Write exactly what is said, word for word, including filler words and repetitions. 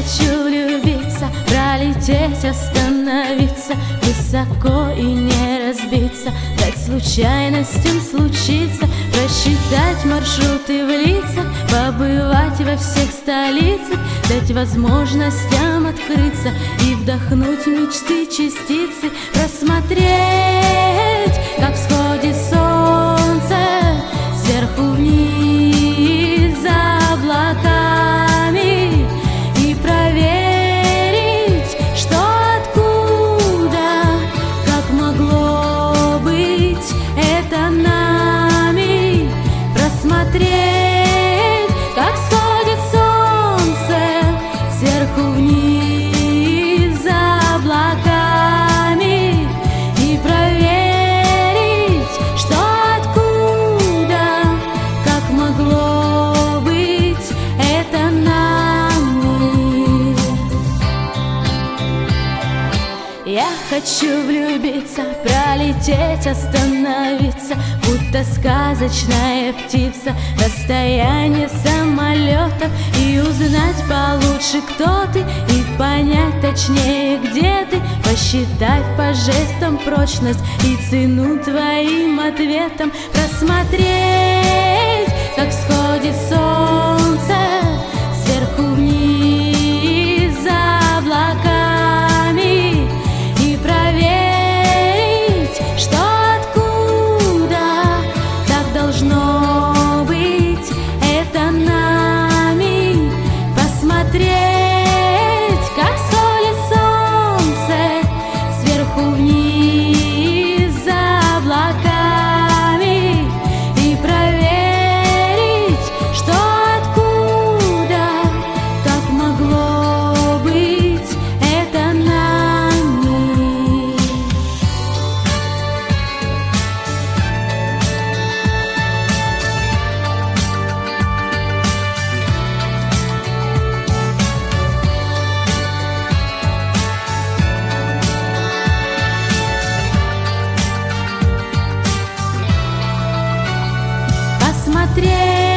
хочу влюбиться, пролететь, остановиться высоко и не разбиться, дать случайностям случиться, просчитать маршруты в лицах, побывать во всех столицах, дать возможностям открыться и вдохнуть мечты частицы, просмотреть, как всходит солнце сверху вниз за облаками, и проверить, что откуда, как могло быть это нами, просмотреть, как сходит солнце сверху вниз за облаками, и проверить, что откуда, как могло быть это нами. Я хочу влюбиться, пролететь, остановиться, будто сказочная птица, расстояние самолетов, и узнать получше, кто ты, и понять точнее, где ты, посчитать по жестам прочность и цену твоим ответам, просмотреть, как всходит солнце сверху вниз за облаками, и проверить, что откуда, так должно быть это нами, посмотреть, как сходит солнце сверху вниз за облаками, и проверить, что откуда, как могло быть это нами. Посмотреть,